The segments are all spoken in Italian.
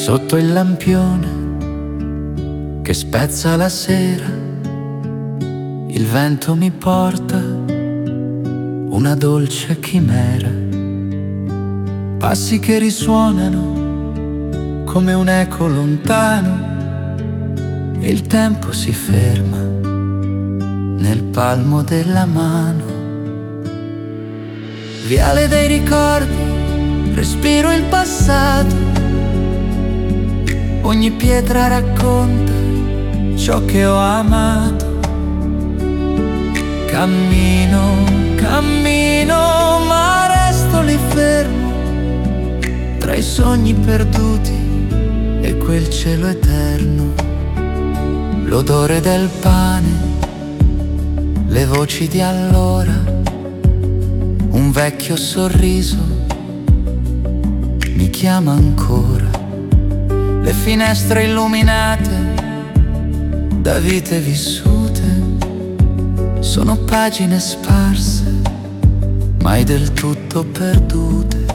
Sotto il lampione che spezza la sera, il vento mi porta una dolce chimera. Passi che risuonano come un eco lontano, e il tempo si ferma nel palmo della mano. Viale dei ricordi, respiro il passato. Ogni pietra racconta ciò che ho amato. Cammino, cammino, ma resto lì fermo tra i sogni perduti e quel cielo eterno. L'odore del pane, le voci di allora, un vecchio sorriso mi chiama ancora. Le finestre illuminate da vite vissute sono pagine sparse, mai del tutto perdute.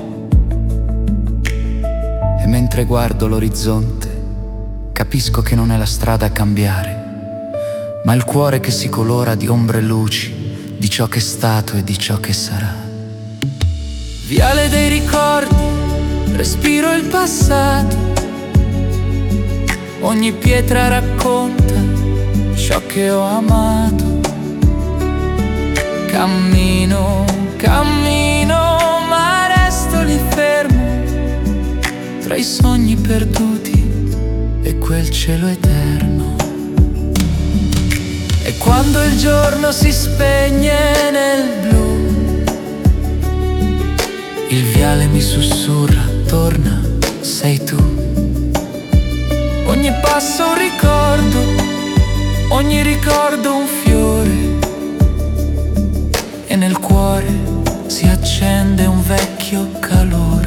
E mentre guardo l'orizzonte capisco che non è la strada a cambiare, ma il cuore che si colora di ombre e luci, di ciò che è stato e di ciò che sarà. Viale dei ricordi, respiro il passato. Ogni pietra racconta ciò che ho amato. Cammino, cammino, ma resto lì fermo tra i sogni perduti e quel cielo eterno. E quando il giorno si spegne nel blu, il viale mi sussurra: torna, sei tu. Ogni passo un ricordo, ogni ricordo un fiore, e nel cuore si accende un vecchio calore.